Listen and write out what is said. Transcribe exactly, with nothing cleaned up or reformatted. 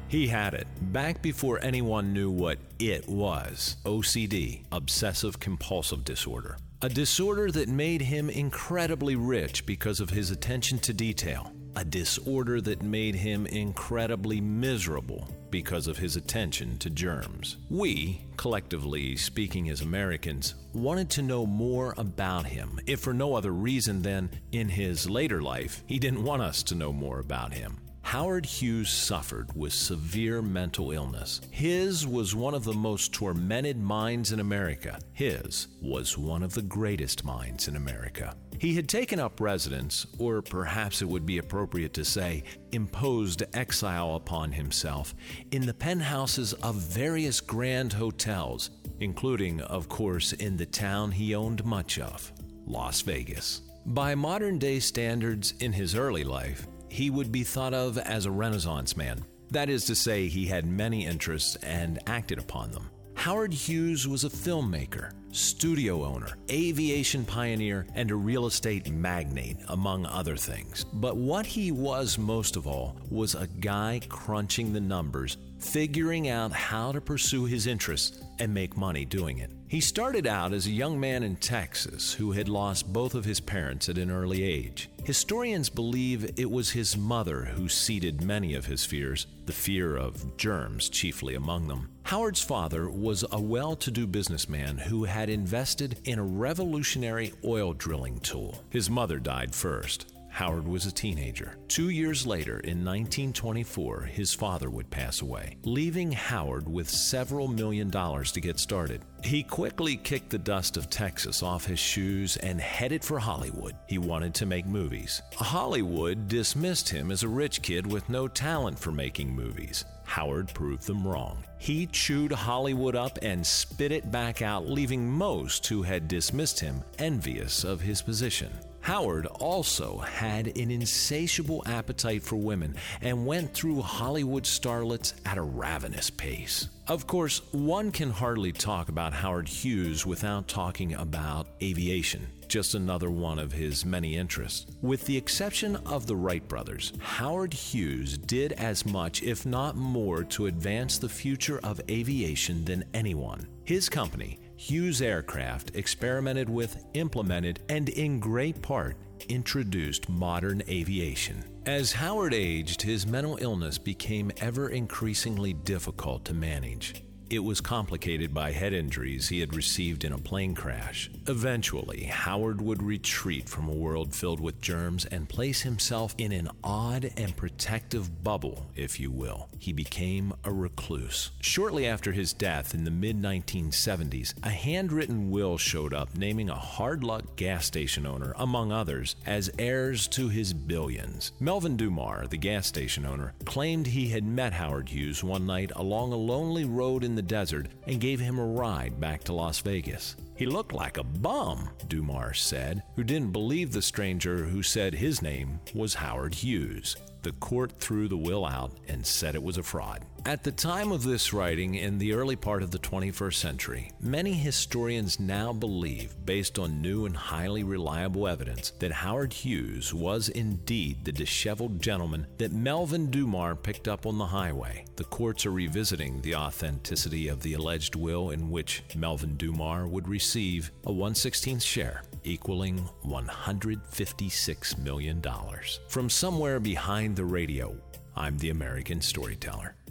He had it back before anyone knew what it was. O C D, obsessive compulsive disorder. A disorder that made him incredibly rich because of his attention to detail. A disorder that made him incredibly miserable because of his attention to germs. We, collectively speaking as Americans, wanted to know more about him, if for no other reason than, in his later life, he didn't want us to know more about him. Howard Hughes suffered with severe mental illness. His was one of the most tormented minds in America. His was one of the greatest minds in America. He had taken up residence, or perhaps it would be appropriate to say, imposed exile upon himself, in the penthouses of various grand hotels, including, of course, in the town he owned much of, Las Vegas. By modern-day standards, in his early life, he would be thought of as a Renaissance man. That is to say, he had many interests and acted upon them. Howard Hughes was a filmmaker, studio owner, aviation pioneer, and a real estate magnate, among other things. But what he was most of all was a guy crunching the numbers, figuring out how to pursue his interests and make money doing it. He started out as a young man in Texas who had lost both of his parents at an early age. Historians believe it was his mother who seeded many of his fears, the fear of germs chiefly among them. Howard's father was a well-to-do businessman who had invested in a revolutionary oil drilling tool. His mother died first. Howard was a teenager. Two years later, in nineteen twenty-four, his father would pass away, leaving Howard with several million dollars to get started. He quickly kicked the dust of Texas off his shoes and headed for Hollywood. He wanted to make movies. Hollywood dismissed him as a rich kid with no talent for making movies. Howard proved them wrong. He chewed Hollywood up and spit it back out, leaving most who had dismissed him envious of his position. Howard also had an insatiable appetite for women and went through Hollywood starlets at a ravenous pace. Of course, one can hardly talk about Howard Hughes without talking about aviation, just another one of his many interests. With the exception of the Wright brothers, Howard Hughes did as much, if not more, to advance the future of aviation than anyone. His company, Hughes Aircraft, experimented with, implemented, and in great part, introduced modern aviation. As Howard aged, his mental illness became ever increasingly difficult to manage. It was complicated by head injuries he had received in a plane crash. Eventually, Howard would retreat from a world filled with germs and place himself in an odd and protective bubble, if you will. He became a recluse. Shortly after his death in the mid nineteen seventies, a handwritten will showed up naming a hard-luck gas station owner, among others, as heirs to his billions. Melvin Dumar, the gas station owner, claimed he had met Howard Hughes one night along a lonely road in the desert and gave him a ride back to Las Vegas. He looked like a bum, Dumar said, who didn't believe the stranger who said his name was Howard Hughes. The court threw the will out and said it was a fraud. At the time of this writing, in the early part of the twenty-first century, many historians now believe, based on new and highly reliable evidence, that Howard Hughes was indeed the disheveled gentleman that Melvin Dumar picked up on the highway. The courts are revisiting the authenticity of the alleged will in which Melvin Dumar would receive a one sixteenth share, equaling one hundred fifty-six million dollars. From somewhere behind the radio, I'm the American Storyteller.